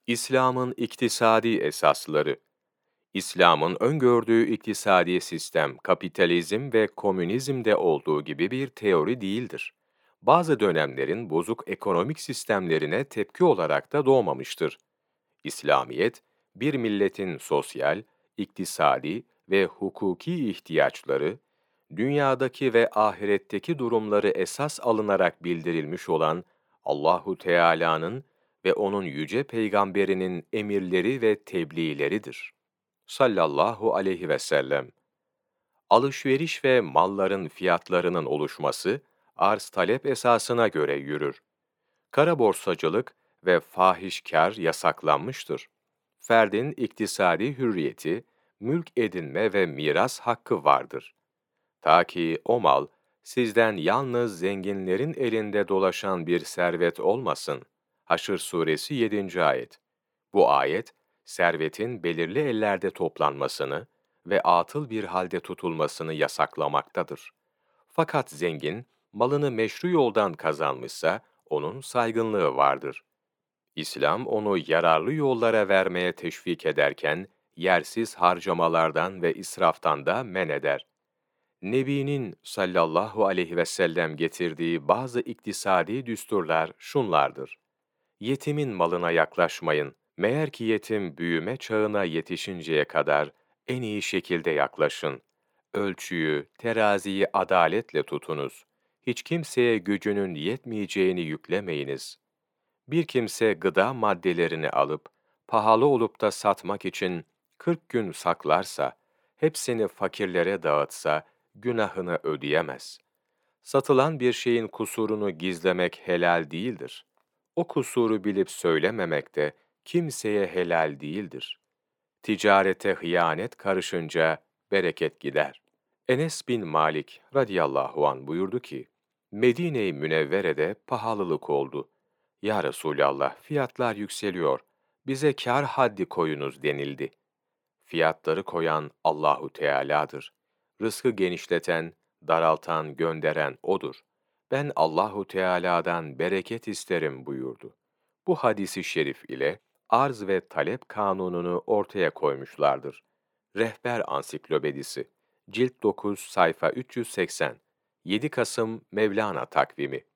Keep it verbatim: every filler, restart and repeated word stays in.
İslam'ın iktisadi esasları. İslam'ın öngördüğü iktisadi sistem, kapitalizm ve komünizmde olduğu gibi bir teori değildir. Bazı dönemlerin bozuk ekonomik sistemlerine tepki olarak da doğmamıştır. İslamiyet, bir milletin sosyal, iktisadi ve hukuki ihtiyaçları, dünyadaki ve ahiretteki durumları esas alınarak bildirilmiş olan Allahu Teala'nın ve onun yüce peygamberinin emirleri ve tebliğleridir. Sallallahu aleyhi ve sellem. Alışveriş ve malların fiyatlarının oluşması, arz-talep esasına göre yürür. Kara borsacılık ve fahiş kâr yasaklanmıştır. Ferdin iktisadi hürriyeti, mülk edinme ve miras hakkı vardır. Ta ki o mal, sizden yalnız zenginlerin elinde dolaşan bir servet olmasın. Haşr suresi yedinci ayet. Bu ayet, servetin belirli ellerde toplanmasını ve atıl bir halde tutulmasını yasaklamaktadır. Fakat zengin, malını meşru yoldan kazanmışsa, onun saygınlığı vardır. İslam onu yararlı yollara vermeye teşvik ederken, yersiz harcamalardan ve israftan da men eder. Nebi'nin sallallahu aleyhi ve sellem getirdiği bazı iktisadi düsturlar şunlardır. Yetimin malına yaklaşmayın. Meğer ki yetim büyüme çağına yetişinceye kadar en iyi şekilde yaklaşın. Ölçüyü, teraziyi adaletle tutunuz. Hiç kimseye gücünün yetmeyeceğini yüklemeyiniz. Bir kimse gıda maddelerini alıp, pahalı olup da satmak için kırk gün saklarsa, hepsini fakirlere dağıtsa, günahını ödeyemez. Satılan bir şeyin kusurunu gizlemek helal değildir. O kusuru bilip söylememek de kimseye helal değildir. Ticarete hıyanet karışınca bereket gider. Enes bin Malik radıyallahu an buyurdu ki, Medine-i Münevvere'de pahalılık oldu. Ya Resulallah, fiyatlar yükseliyor, bize kâr haddi koyunuz denildi. Fiyatları koyan Allahu Teala'dır. Rızkı genişleten, daraltan, gönderen O'dur. Ben Allahu Teala'dan bereket isterim buyurdu. Bu hadisi şerif ile arz ve talep kanununu ortaya koymuşlardır. Rehber Ansiklopedisi, Cilt dokuz, sayfa üç yüz seksen, yedi Kasım Mevlana takvimi.